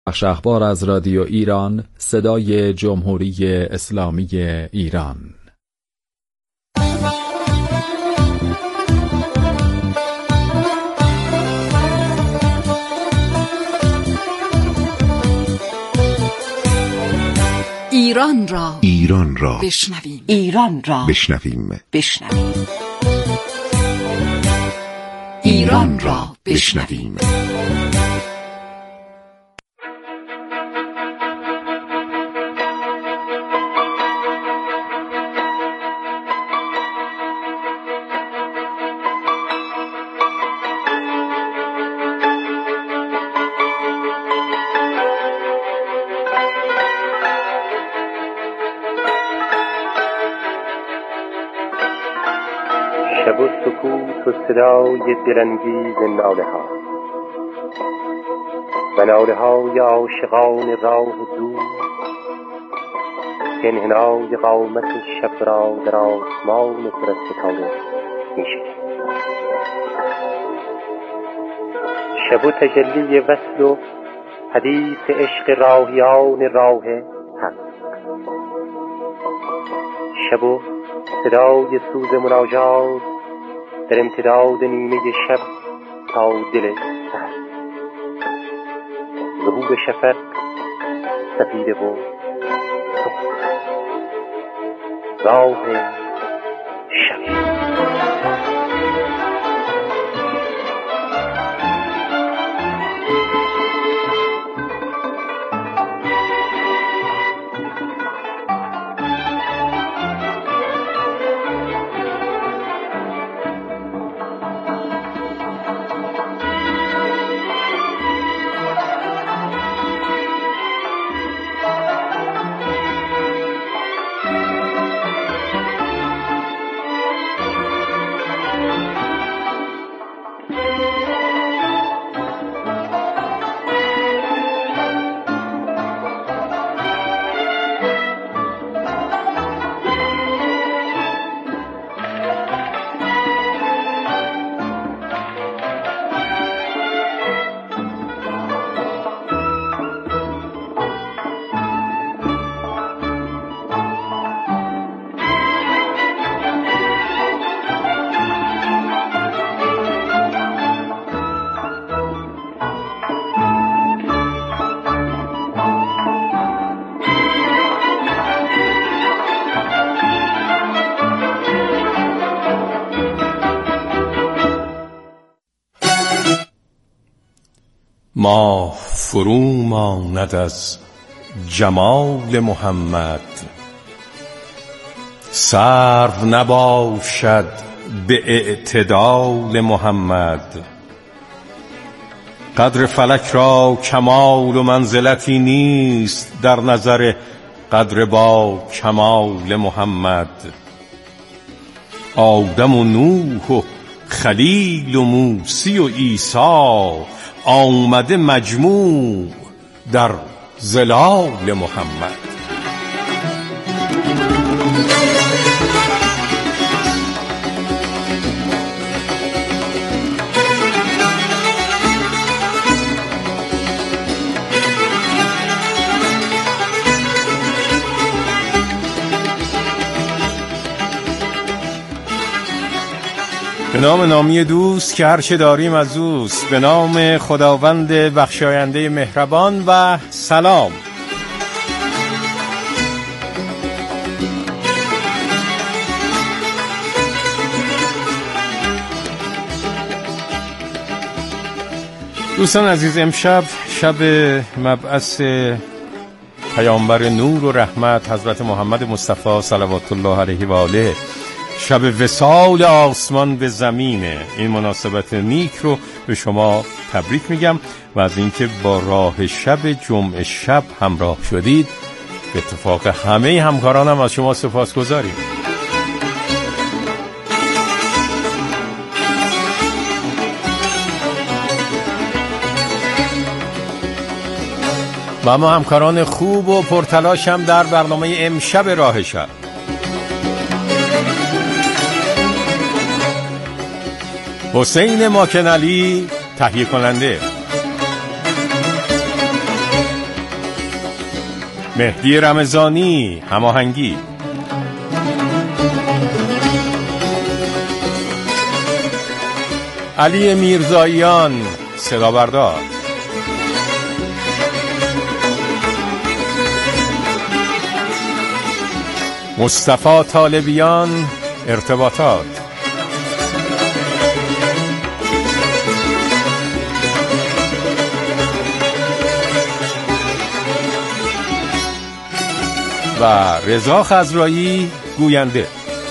بخش اخبار از رادیو ایران، صدای جمهوری اسلامی ایران. ایران را بشنویم. ایران را بشنویم. ایران را بشنویم. شب و سکوت و صدای دلانگیز ناله ها و ناله های عاشقان راه دور که انحنای قامت شب را در آسمان پر از ستاره می شکند. شب و تجلی وصل و حدیث عشق راهیان راه حق. شب و صدای سوز مناجات در امتداد نیمه شب تا دل سحر. ظهور شفق سپیده و سخت راه شب. ماه فرو ماند از جمال محمد، سرو نباشد به اعتدال محمد. قدر فلک را کمال و منزلتی نیست در نظر قدر با کمال محمد. آدم و نوح و خلیل و موسی و عیسی آمده مجموع در ظلال محمد. به نام نامی دوست که هر چه داریم از اوست، به نام خداوند بخشاینده مهربان و سلام. دوستان عزیز، امشب شب مبعث پیامبر نور و رحمت حضرت محمد مصطفی صلوات الله علیه و آله، شب وصال آسمان به زمینه. این مناسبت نیک رو به شما تبریک میگم و از اینکه با راه شب جمعه شب همراه شدید به اتفاق همه همکارانم از شما سپاسگزاریم. و ما همکاران خوب و پرتلاش هم در برنامه امشب راه شب. حسین ماکنعلی تهیه کننده، مهدی رمضانی هماهنگی، علی میرزاییان صدا بردار، مصطفی طالبیان ارتباطات، و رضا خضرایی گوینده.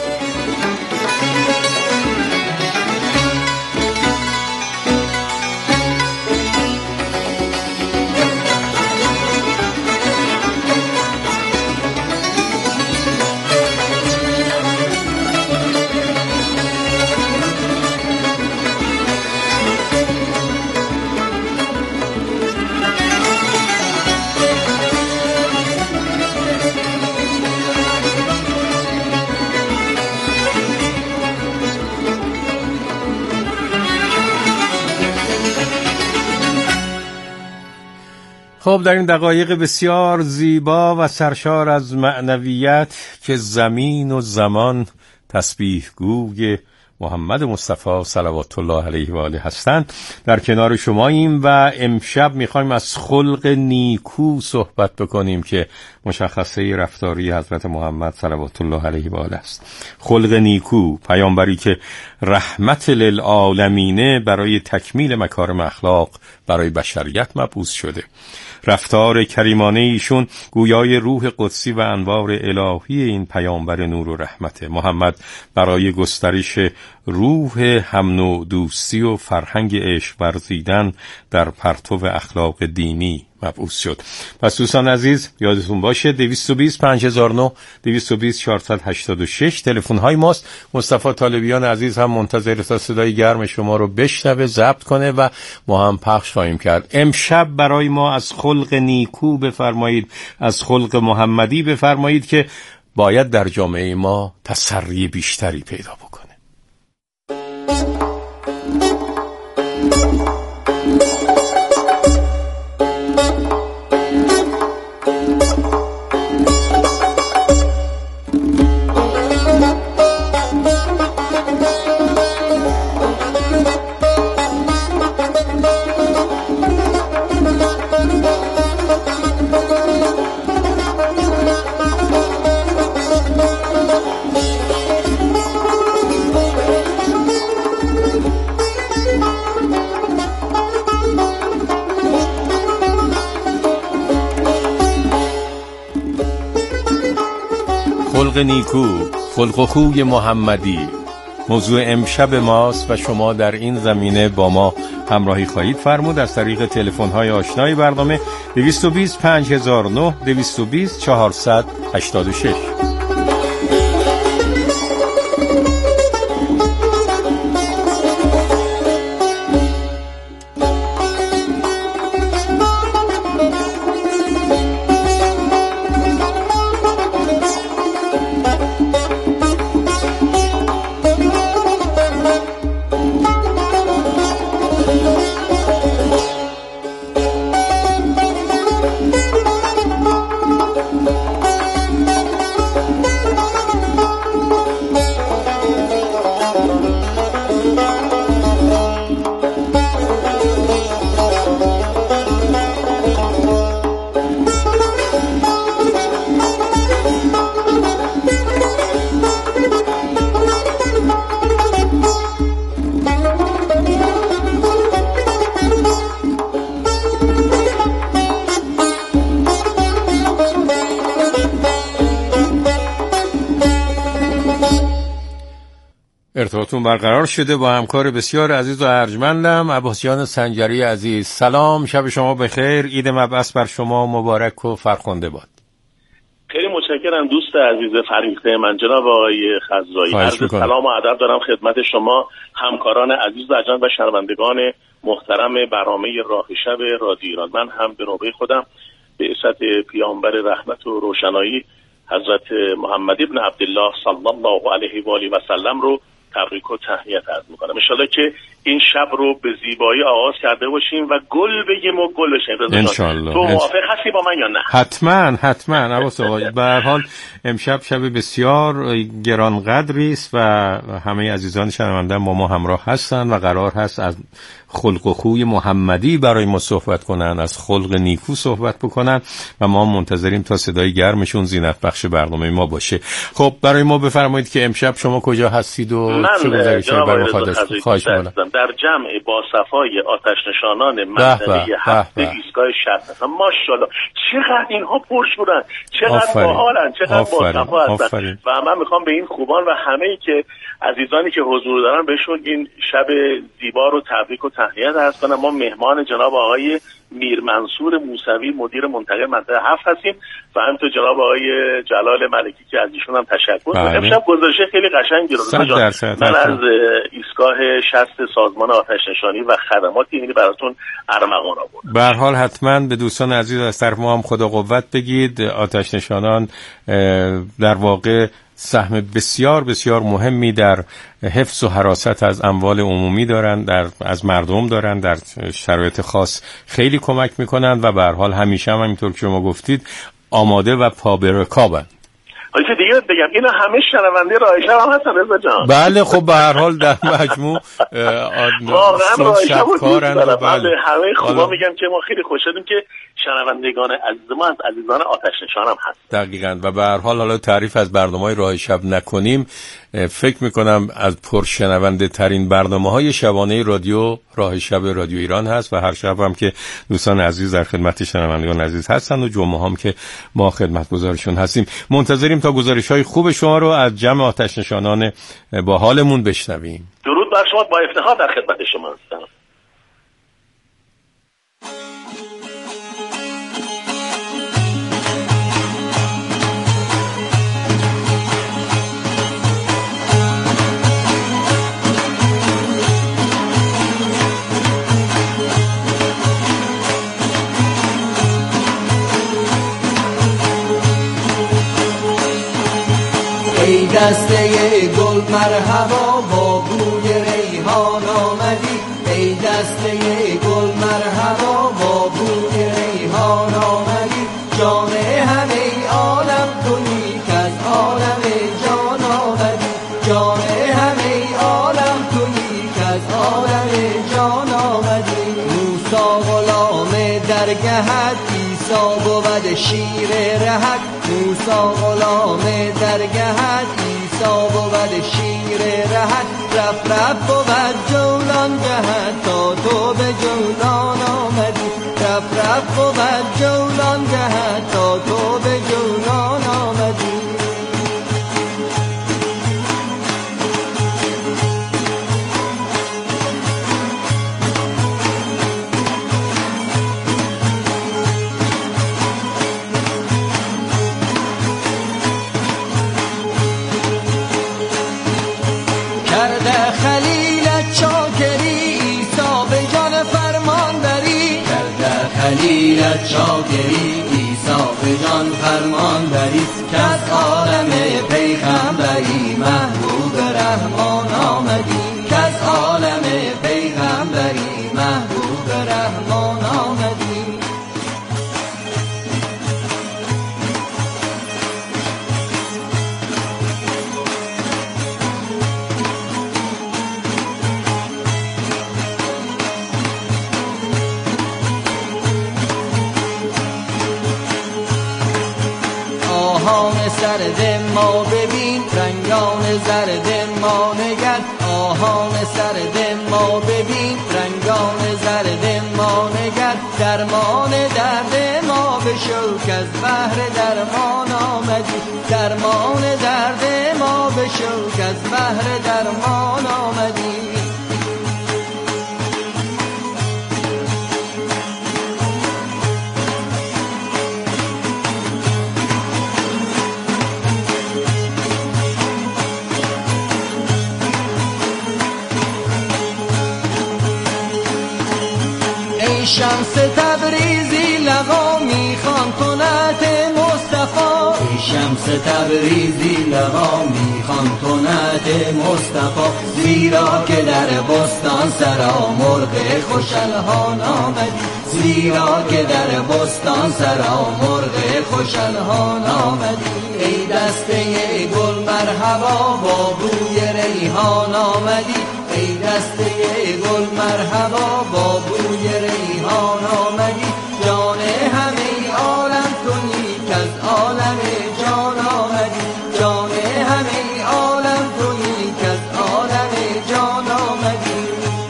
خب در این دقایق بسیار زیبا و سرشار از معنویت که زمین و زمان تسبیح گوی محمد مصطفی صلوات الله علیه و آله هستند، در کنار شماییم و امشب میخوایم از خلق نیکو صحبت بکنیم که مشخصه رفتاری حضرت محمد صلوات الله علیه و آله است. خلق نیکو، پیامبری که رحمت للعالمینه برای تکمیل مکارم اخلاق برای بشریت مبعوث شده. رفتار کریمانه ایشون گویای روح قدسی و انوار الهی این پیامبر نور و رحمت. محمد برای گسترش روح هم دوستی و فرهنگ عشق ورزیدن در پرتو اخلاق دینی مبعوث شد. پس دوستان عزیز یادتون باشه 220 5009 220 486 تلفن های ماست. مصطفی طالبیان عزیز هم منتظر تا صدای گرم شما رو بشنوه، ضبط کنه و ما هم پخش خواهیم کرد. امشب برای ما از خلق نیکو بفرمایید، از خلق محمدی بفرمایید که باید در جامعه ما تسری بیشتری پیدا بکنه. خلق نیکو، خلق و خوی محمدی موضوع امشب ماست و شما در این زمینه با ما همراهی خواهید فرمود از طریق تلفن‌های آشنای برنامه 220 5009 220 486. ارتباطتون برقرار شده با همکار بسیار عزیز و ارجمندم عباس جان سنجری عزیز. سلام، شب شما بخیر، عید مبعث بر شما مبارک و فرخنده باد. خیلی متشکرم دوست عزیز فریقه من جناب آقای خضرایی. عرض سلام و ادب دارم خدمت شما همکاران عزیز و ارجمند و شنوندگان محترم برنامه راه شب رادیو ایران. من هم به نوبه خودم به بعثت پیامبر رحمت و روشنایی حضرت محمد ابن عبدالله صلی الله علیه و آله و سلم رو تبریک و تهنیت عرض می‌کنم. ان شاءالله که این شب رو به زیبایی آغاز کرده باشیم و گل بگیم و گل بشیم. انشالله. تو موافق هستی با من یا نه؟ حتما عباس آقا. به هر حال امشب شب بسیار گرانقدری است و همه عزیزان شنونده با ما همراه هستند و قرار هست از خلق و خوی محمدی برای ما صحبت کنن، از خلق نیکو صحبت بکنن و ما منتظریم تا صدای گرمشون زینت بخش برنامه ما باشه. خب برای ما بفرمایید که امشب شما کجا هستید و چه گزارشی برای ما داشتید؟ خواهش می‌کنم. در جمع با صفای آتش نشانان منطقه 7 ایستگاه 60 هستم. ماشاءالله چقدر اینها پرشورن، چقدر باحالن، چقدر باصفا هستن و من میخوام به این خوبان و همه‌ای که عزیزانی که حضور دارن بهشون این شب زیبا رو تبریک و تهنیت عرض کنم. ما مهمان جناب آقای میر منصور موسوی مدیر منطقه منطقه 7 هستیم و همینطور جناب آقای جلال ملکی که از ایشون هم تشکر. امشب گزارش خیلی قشنگی رو من از ایستگاه 60 سازمان آتش نشانی و خدماتی یعنی براتون ارمغان آوردم. به هر حال حتما به دوستان عزیز از طرف ما هم خدا قوت بگید. آتش نشانان در واقع سهم بسیار بسیار مهمی در حفظ و حراست از اموال عمومی دارن، از مردم دارن، در شرایط خاص خیلی کمک میکنن و به هر حال همیشه هم همینطور که شما گفتید آماده و پا به رکابن. حالا دیگه بگم اینا همه شنونده راه شب هم هستن رضا جان. بله خب به هر حال در مجموع واقعا شبکارن و بله همه خوبا میگم که ما خیلی خوشحالیم که شنوندگان عزیز ما از عزیزان آتش نشان هم هست. دقیقاً و به هر حال حالا تعریف از برنامه‌های راه شب نکنیم، فکر میکنم از پرشنونده ترین برنامه‌های شبانه رادیو راه شب رادیو ایران هست و هر شب هم که دوستان عزیز در خدمت شنوندگان عزیز هستن و جمعه هم که ما خدمتگزارشون هستیم. منتظریم تا گزارش‌های خوب شما رو از جمع آتش نشانان با حالمون بشنویم. درود بر شما، با افتخار در خدمت شما هستم. ای دسته گل مرحبا با بوی ریحان آمدی، ای دسته گل مرحبا با بوی ریحان آمدی، جان همه عالم تویی که از عالم جان آمدی، جان همه عالم تویی که از عالم جان آمدی. موسی غلام درگهت عیسی بود شیر رهت، موسی غلام درگهت عیسی بود شیر رهت، رف رف بود جولان جهت تا تو به جولان آمدی، رف رف بود جولان جهت تا تو به جولان آمدی. خلیلت شاکری عیسی به جان فرمان بری، که از عالم پیغمبری محبوب رحمان آمدی، که از عالم پیغمبری محبوب رحمان آمدی. سرد ما ببین رنگان زرد ما نگر، آهان سرد ما ببین رنگان زرد ما نگر، درمان درد ما بشو که از بحر درمان آمدی، درمان درد ما بشو که از بحر درمان آمدی. شمس تبریزی لقا میخوان کنت مصطفی، شمس تبریزی لقا میخوان کنت مصطفی زیرا که در بستان سرا مرغ خوشالهان آمدی زیرا که در بستان سرا مرغ خوشالهان آمدی ای دسته گل مرحبا با بوی ریحان آمدی ای دسته گل مرحبا با بوی ریحان آمدی جان همه عالم کنی که از عالم جان آمدی جان همه عالم کنی که از عالم جان آمدی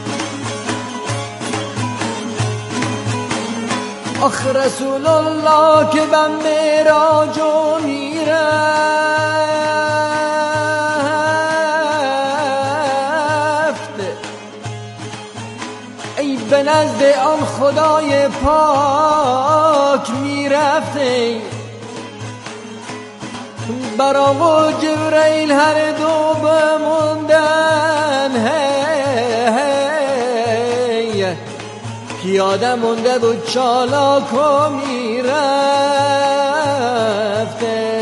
آخ رسول الله که به معراج به نزد آن خدای پاک میرفته برا و جبرائیل هر دو بموندن پیاده مونده بود چالاک و میرفته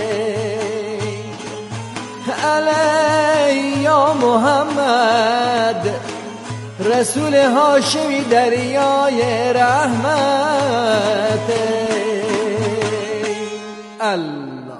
علی یا محمد رسول هاشمی دریای رحمت الله.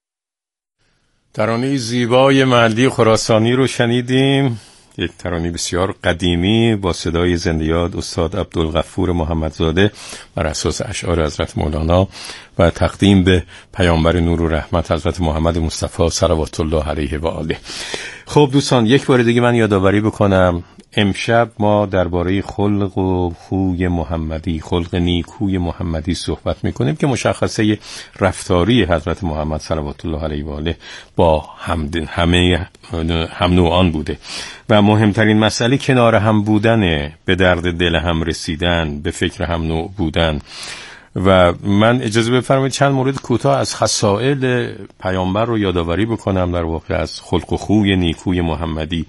ترانه زیبای مهدی خراسانی رو شنیدیم، یک ترانه بسیار قدیمی با صدای زنده یاد استاد عبدالغفور محمدزاده بر اساس اشعار حضرت مولانا و تقدیم به پیامبر نور و رحمت حضرت محمد مصطفی صلوات الله علیه و آله. خب دوستان، یک بار دیگه من یادآوری بکنم، امشب ما درباره خلق و خوی محمدی، خلق نیکوی محمدی صحبت میکنیم که مشخصه رفتاری حضرت محمد صلوات الله علیه و آله با همه هم نوعان بوده و مهمترین مسئله کنار هم بودن، به درد دل هم رسیدن، به فکر هم نوع بودن. و من اجازه بفرمایید چند مورد کوتاه از خصائل پیامبر رو یادآوری بکنم، در واقع از خلق و خوی نیکوی محمدی.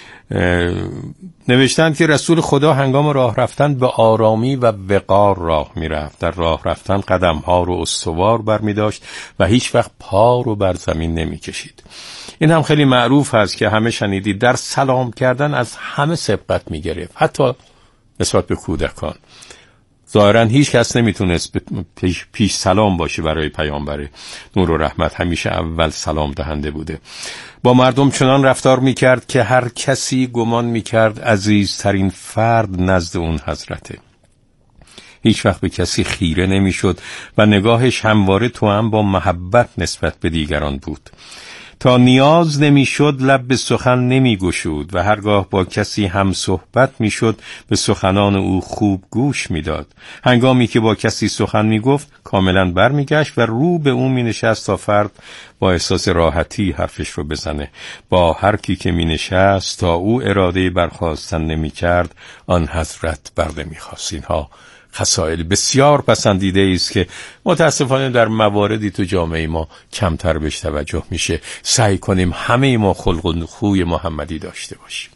نوشتند که رسول خدا هنگام راه رفتن به آرامی و وقار راه میرفت، در راه رفتن قدمها رو استوار برمی داشت و هیچ وقت پا رو بر زمین نمی کشید. این هم خیلی معروف هست که همه شنیدید، در سلام کردن از همه سبقت می گرفت، حتی نسبت به کودکان. ظاهرا هیچ کس نمیتونست پیش سلام باشه برای پیامبر نور و رحمت، همیشه اول سلام دهنده بوده. با مردم چنان رفتار میکرد که هر کسی گمان میکرد عزیزترین فرد نزد اون حضرته. هیچ وقت به کسی خیره نمیشد و نگاهش همواره توأم با محبت نسبت به دیگران بود. تا نیاز نمیشد لب به سخن نمی گشود و هرگاه با کسی هم صحبت میشد به سخنان او خوب گوش میداد. هنگامی که با کسی سخن می گفت کاملا برمیگشت و رو به او می نشست تا فرد با احساس راحتی حرفش رو بزنه. با هر کی که می نشست تا او اراده برخاستن نمی کرد آن حضرت برده می خواست. اینها خصائل بسیار پسندیده است که متاسفانه در مواردی تو جامعه ما کمتر بهش توجه میشه. سعی کنیم همه ما خلق و خوی محمدی داشته باشیم.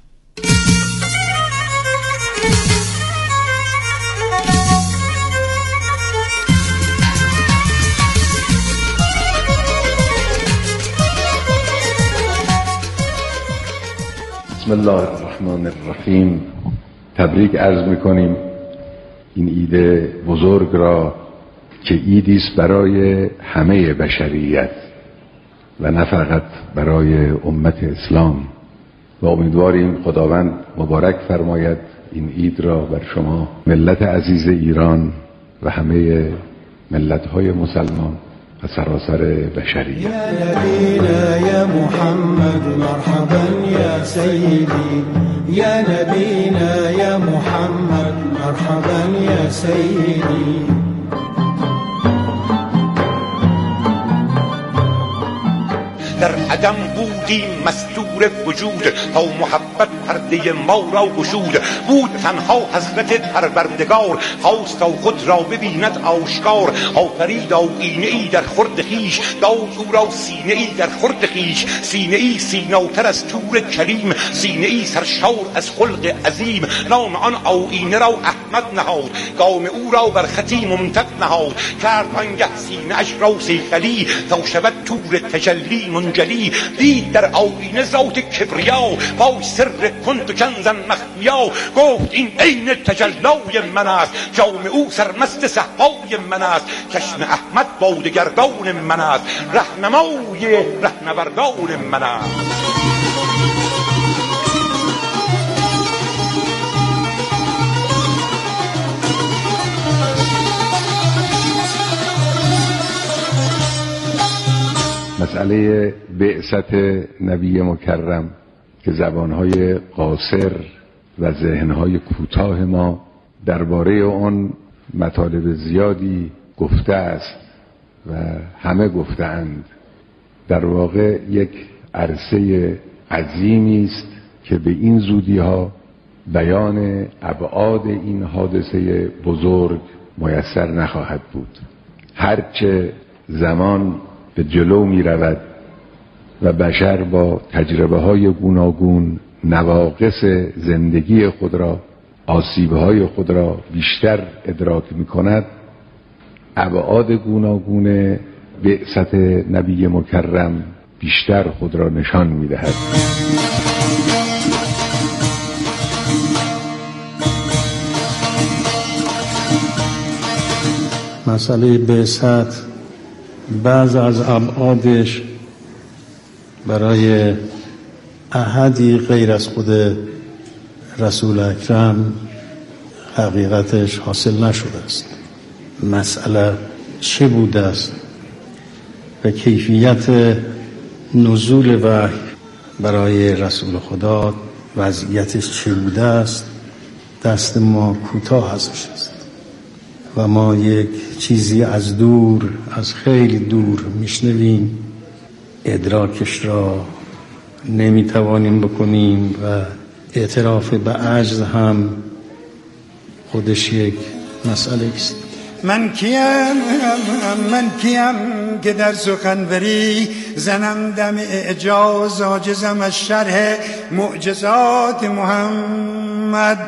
بسم الله الرحمن الرحیم. تبریک عرض میکنیم این عید بزرگ را که عیدی است برای همه بشریت و نه فقط برای امت اسلام، و امیدواریم خداوند مبارک فرماید این عید را بر شما ملت عزیز ایران و همه ملت‌های مسلمان و سراسر بشریت. یا نبینا یا محمد مرحبا یا سیدی، یا نبینا یا محمد مرحبا یا سیدی. در عدم بودیم مستور وجود تا محبت پرده ما را گشود. بود تنها حضرت پروردگار خواست تا خود را ببیند آشکار. آفرید آیینه ای در خورد خویش داد او را سینه ای در خورد خویش. سینه ای سیناتر از طور کلیم، سینه ای سرشار از خلق عظیم. نام آن آیینه را احمد نهاد، گام او را بر خطی ممتد نهاد. کرد آنگه سینه اش را صیقلی تا شود طور تجلی منجلی. دید در آیینه ذات کبریا با سر کند و کنزن مخفیا. گفت این عین تجلای من است، جام او سرمست صحبای من است. چشم احمد بادگردان من است، رهنمای رهنوردان من است. مسئله بعثت نبی مکرم که زبانهای قاصر و ذهنهای کوتاه ما درباره آن مطالب زیادی گفته است و همه گفتند. در واقع یک عرصه عظیمی است که به این زودی ها بیان ابعاد این حادثه بزرگ میسر نخواهد بود. هرچه زمان به جلو می رود و بشر با تجربه های گوناگون نواقص زندگی خود را، آسیبهای خود را بیشتر ادراک می کند، ابعاد گوناگون بعثت نبی مکرم بیشتر خود را نشان می دهد. مسئله بعثت بعض از ابعادش برای احدی غیر از خود رسول اکرم حقیقتش حاصل نشده است. مسئله چه بوده است و کیفیت نزول وحی برای رسول خدا وضعیتش چه بوده است دست ما کوتاه ازش است و ما یک چیزی از دور، از خیلی دور میشنویم، ادراکش را نمیتوانیم بکنیم و اعتراف به عجز هم خودش یک مسئله است. من کیم که در سخنوری زنم دم اعجاز، عاجزم از شرح معجزات محمد.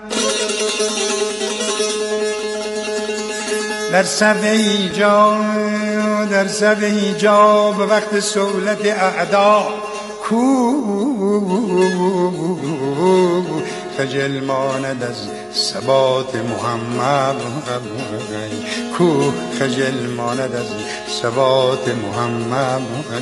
در صف ایجاب وقت سهولت اعدا خجل ماند از ثبات محمد. خجل ماند از ثبات محمد.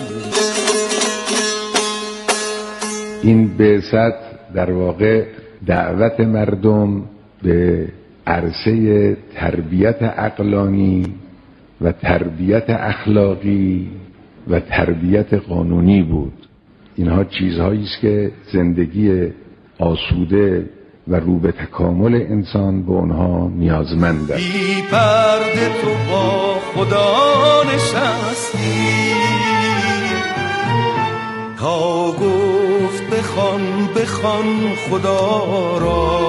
این بعثت در واقع دعوت مردم به عرصه تربیت عقلانی و تربیت اخلاقی و تربیت قانونی بود. اینها چیزهایی است که زندگی آسوده و رو به تکامل انسان به اونها نیازمند است. بی پرده تو با خدا نشستی تا گفت بخوان خدا را.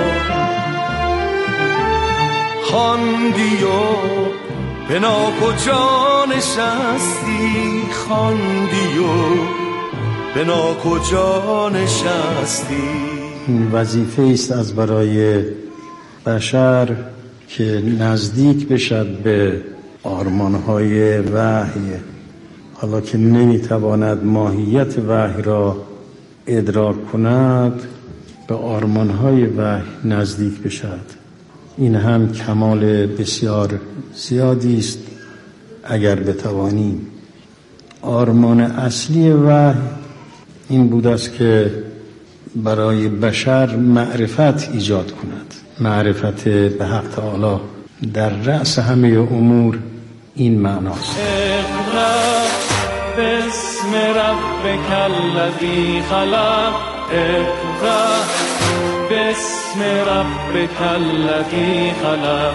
خواندی و به ناکجا نشستی، خواندی و به ناکجا نشستی. این وظیفه است از برای بشر که نزدیک بشد به آرمانهای وحی، حالا که نمیتواند ماهیت وحی را ادراک کند به آرمانهای وحی نزدیک بشد. این هم کمال بسیار زیادی است اگر بتوانیم. آرمان اصلی وحی این بود است که برای بشر معرفت ایجاد کند. معرفت به حق تعالی در رأس همه امور این معناست. اقرأ باسم ربک الذی خلق. اقرأ باسم ربک الذی خلق.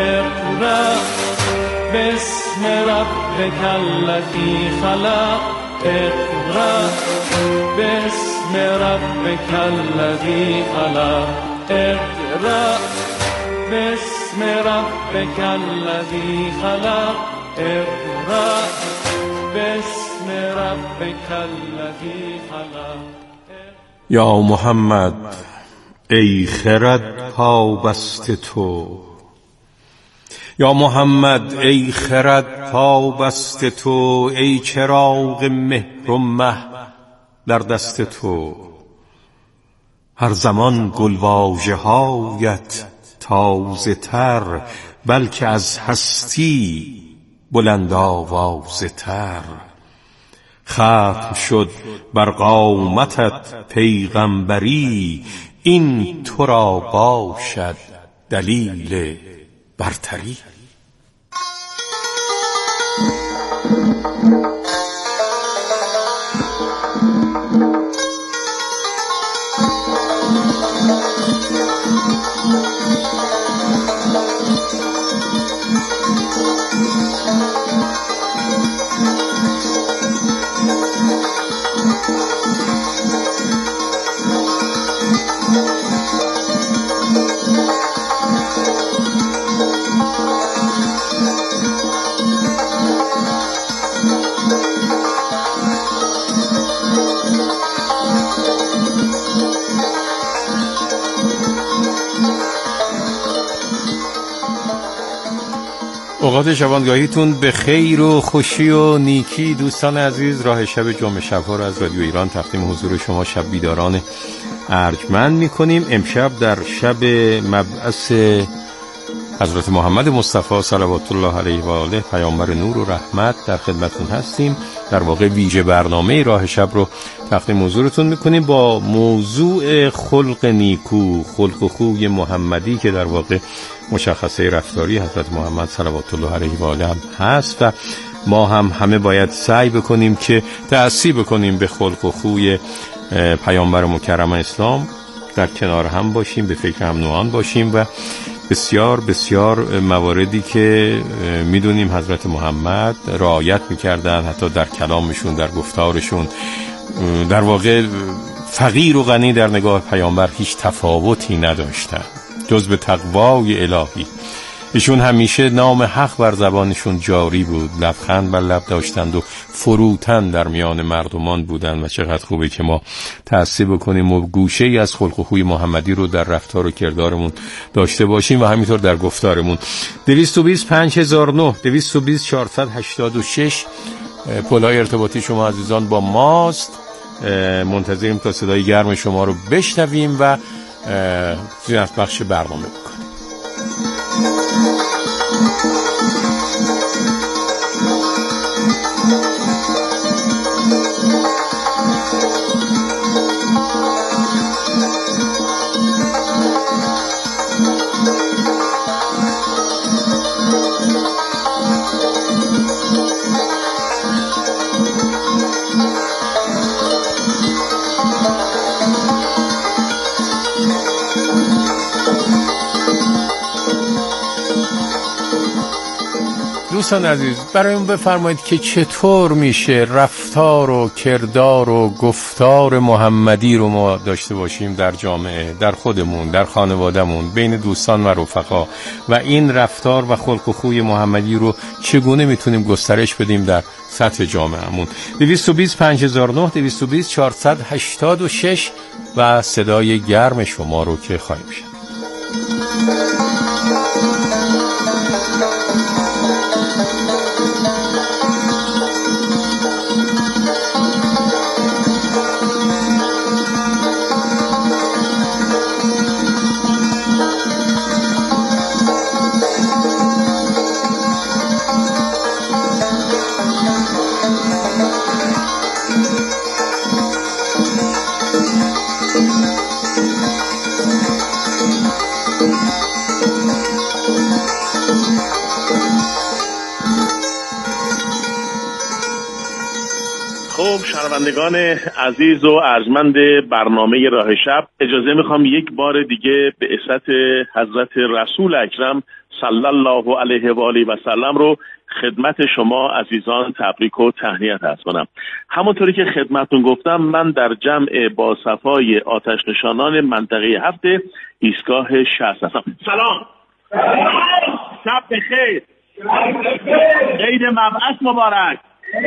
اقرأ باسم ربک الذی خلق. اقرأ باسم ربك الذي خلق اقرأ باسم ربك الذي خلق اقرأ باسم ربك الذي خلق. یا محمد ای خرد پابست تو، یا محمد ای خرد پابست تو، ای چراغ مهر و مه در دست تو. هر زمان گلواژه هایت تازه تر، بلکه از هستی بلند آوازه تر. ختم شد بر قامتت پیغمبری، این تو را باشد دلیل برتری. اوقات شبانگاهیتون به خیر و خوشی و نیکی. دوستان عزیز، راه شب جمعه شب‌ها رو از رادیو ایران تقدیم حضور شما شب بیداران ارجمند می‌کنیم. امشب در شب مبعث حضرت محمد مصطفی صلوات الله علیه و آله پیامبر نور و رحمت در خدمتتون هستیم. در واقع ویژه برنامه راه شب رو تقدیم حضورتون می‌کنیم با موضوع خلق نیکو، خلق و خوی محمدی که در واقع مشخصه رفتاری حضرت محمد صلوات الله علیه و آله هم هست و ما هم همه باید سعی بکنیم که تأسی بکنیم به خلق و خوی پیامبر مکرم اسلام، در کنار هم باشیم، به فکر هم نوعان باشیم و بسیار بسیار مواردی که میدونیم حضرت محمد رعایت میکردن، حتی در کلامشون، در گفتارشون، در واقع فقیر و غنی در نگاه پیامبر هیچ تفاوتی نداشتن جز به تقوای الهی. ایشون همیشه نام حق بر زبانشون جاری بود، لبخند بر لب داشتند و فروتن در میان مردمان بودند و چقدر خوبه که ما تأسی بکنیم و گوشه‌ای از خلق و خوی محمدی رو در رفتار و کردارمون داشته باشیم و همینطور در گفتارمون. 220 5009 220 486 پلای ارتباطی شما عزیزان با ماست. منتظریم تا صدای گرم شما رو بشنویم و زینت بخش برنامه بکنیم. دوستان عزیز، برایم بفرمایید که چطور میشه رفتار و کردار و گفتار محمدی رو ما داشته باشیم در جامعه، در خودمون، در خانوادهمون، بین دوستان و رفقا، و این رفتار و خلق و خوی محمدی رو چگونه میتونیم گسترش بدیم در سطح جامعهمون. 220 5009 220 486 و صدای گرم شما رو که خواهیم شنید. خب شنوندگان عزیز و ارجمند برنامه راه شب، اجازه میخوام یک بار دیگه به عزت حضرت رسول اکرم صلی الله علیه و آله و سلم رو خدمت شما عزیزان تبریک و تهنیت عرض کنم. همونطوری که خدمتتون گفتم، من در جمع با صفای آتش نشانان منطقه 7 ایستگاه 60 هستم. سلام، شب بخیر، عید مبعث مبارک.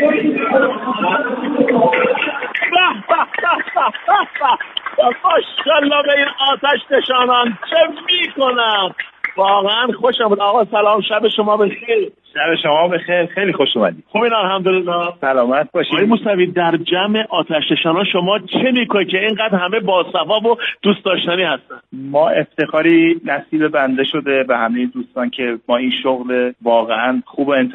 ماشاءالله به این آتش نشانان چه میکنم، واقعا خوشم بود. آقا سلام، شب شما بخیر. شب شما بخیر، خیلی خوش اومدید. خوب این الحمدلله، سلامت باشید. آقای موسوی، در جمع آتش نشانان شما چه میکنید که اینقدر همه باصفا و دوست داشتنی هستن؟ ما افتخاری نصیب بنده شده به همه دوستان که ما این شغل واقعا خوب و